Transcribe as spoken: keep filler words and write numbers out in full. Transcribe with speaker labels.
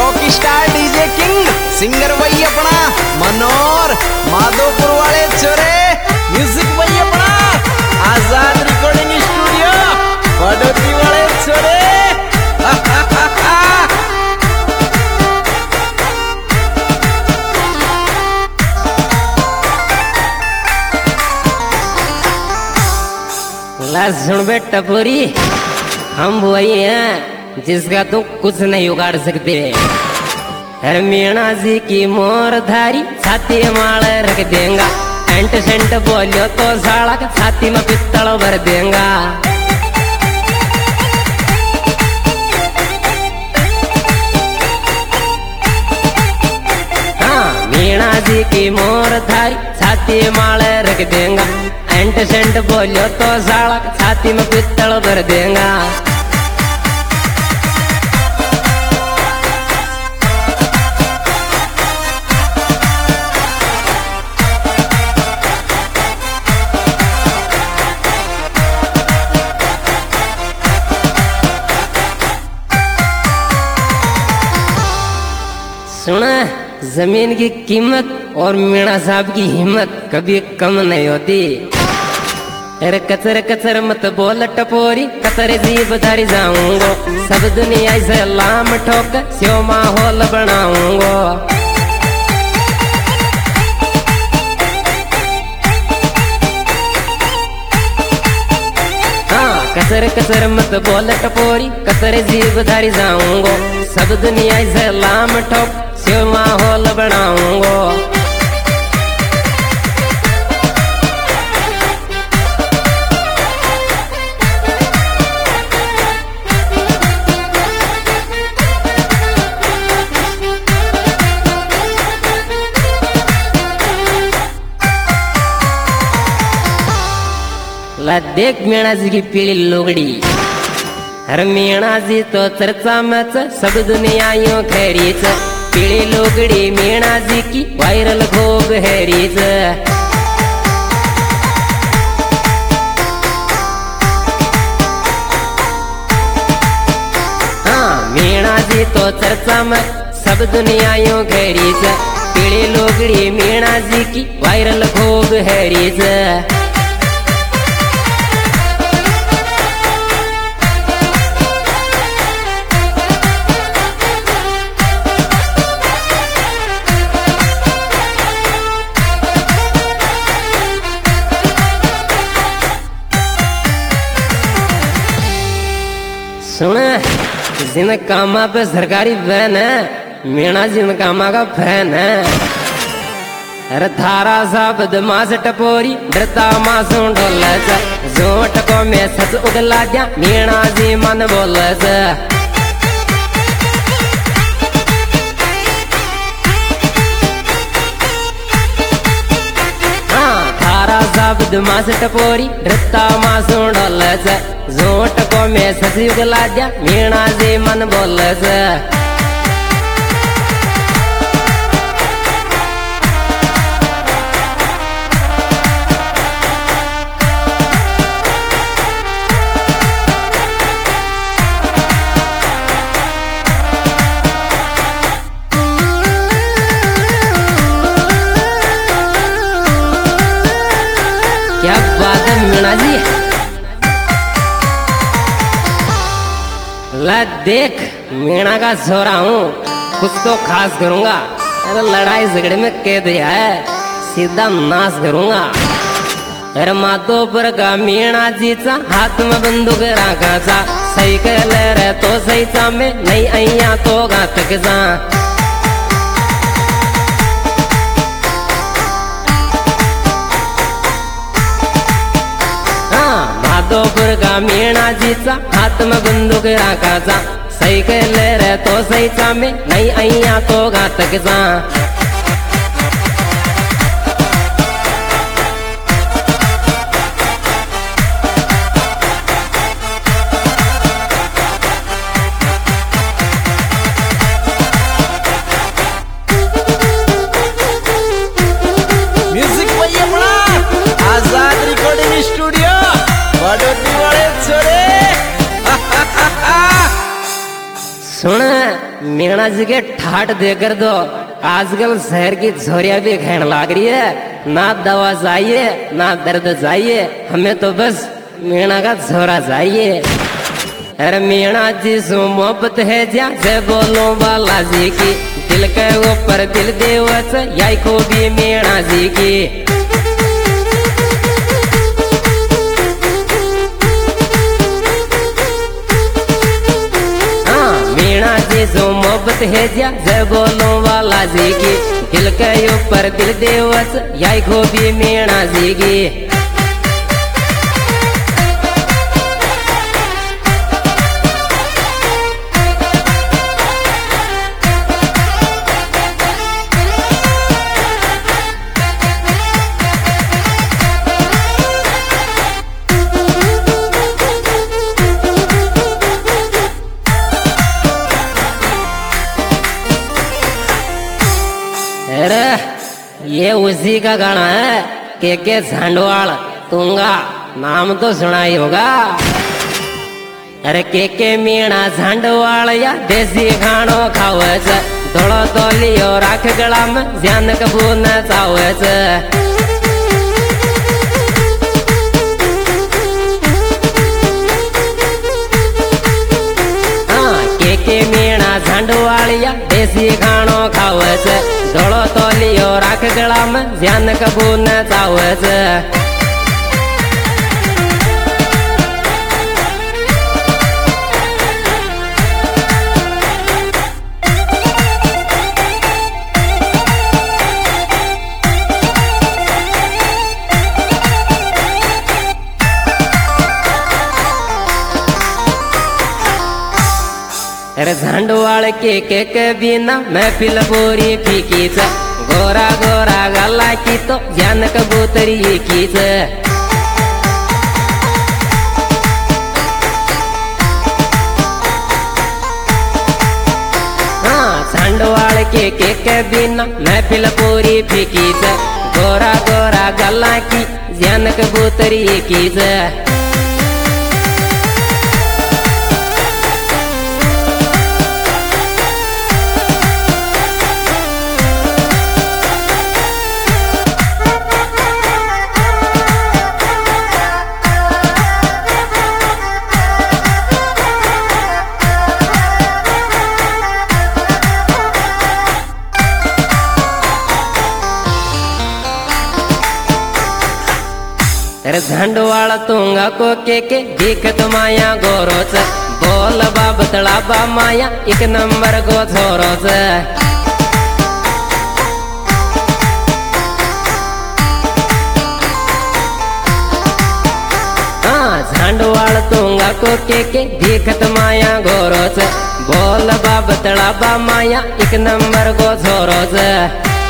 Speaker 1: Rock star DJ king singer वही अपना मनोर माधोपुर वाले छोरे म्यूजिक वही अपना आजाद रिकॉर्डिंग स्टूडियो बड़ोती वाले छोरे
Speaker 2: सुन बे टपोरी, हम वही हैं जिसका तू कुछ नहीं उगाड़ सकते। हर मीणा जी की मोर धारी छाती माल रख देंगा, एंट सेंट बोलियो तो साला छाती में पित्तल भर देंगा। हाँ, मीणा जी की मोर धारी छाती माल रख देंगा, एंट सेंट बोलियो तो साला छाती में पित्तल भर देंगा। सुना, जमीन की कीमत और मीणा साहब की हिम्मत कभी कम नहीं होती। अरे कचर कचर मत बोल टपोरी, कतरे जीभ धरी जाऊंगो, सब दुनिया से लाम ठोक स्यो माहौल बनाऊंगो। हाँ, कचर कचर मत बोल टपोरी, कतरे जीभ धरी जाऊंगो, सब दुनिया से लाम ठोक स्यो माहौल बनाऊंगो। ला देख मीणा जी की पीली लोगड़ी, हर मीणा जी तो चर्चा मच सब दुनिया यूं खैरीच। पीली लोगड़ी मीणा जी की वायरल खूब हैरीच। हाँ, मीणा जी तो चर्चा में सब दुनिया यूं खैरीच। पीली लोगड़ी मीणा जी की वायरल खूब हैरीच। सुन, जिन कामा पे सरकारी वैन है, मीणा जिन कामा का फैन है। अरे थारा सा बदमाश टपोरी डरता मासूम ढोले से, झूठ को मैं सच उगला दिया मीणा जी मन बोले से। हाँ, थारा सा बदमाश टपोरी डरता मासूम ढोले से, झूठ को मैं सच उगला दिया मीणा जी मन बोले से। क्या बात है मीणा जी, ला देख मीणा का छोरा हूँ, कुछ तो खास करूंगा। अरे लड़ाई झगड़े में कह दिया है, सीधा नाश करूंगा। अरे माधोपुर का मीणा जी चा हाथ में बंदूक रखा चा, सही कह ले रहे तो सही चा में नहीं आइया तो घातक जा। माधोपुर का मीणा जी चा हाथ में बंदूक रखा चा, सही कह ले रहे तो सही चा में नहीं आइया तो घातक जा।
Speaker 1: म्यूजिक वही अपना आजाद रिकॉर्डिंग स्टूडियो बड़ोती वाले छोरे
Speaker 2: सुन मीणा जी के ठाट देकर दो आजकल शहर की छोरिया भी कहने लग रही है ना दवा चाहिए ना दर्द चाहिए, हमें तो बस मीणा का छोरा चाहिए। अरे मीणा जी सो मोहब्बत है जैसे बोलो बालाजी की, दिल के ऊपर दिल देवस याई को भी मीणा जी की। मीणा जी जो मोहब्बत है जैसे बोलो बालाजी की, दिल के ऊपर दिल देवस याई को भी मीणा जी की। अरे ये उसी का गाना है के के झांडवाल तुंगा, नाम तो सुना ही होगा। अरे के के मीणा झांडवाल या देसी खानो खावच, धोलो तोलियो राख गला में जान कबू न चावच। हाँ के के मीणा झांडवाल या देसी खानो खावच, धोलो तोलियो राख गला में ध्यान कबू न चावच। अरे झांडवाल के के के बिना महफिल बोरी फीकी च, गोरा गोरा गला की तो जान कबूतरी की च। हाँ झांडवाल के के के बिना महफिल बोरी फीकी च, गोरा गोरा गला की जान कबूतरी की च। अरे झंडवाल तुंगा को के के दिखत माया गोरो च, बोल बाबतला बा माया एक नंबर को छोरो च। हाँ झंडवाल तुंगा को के के दिखत माया गोरो च, बोल बाबतला बा माया एक नंबर को छोरो च।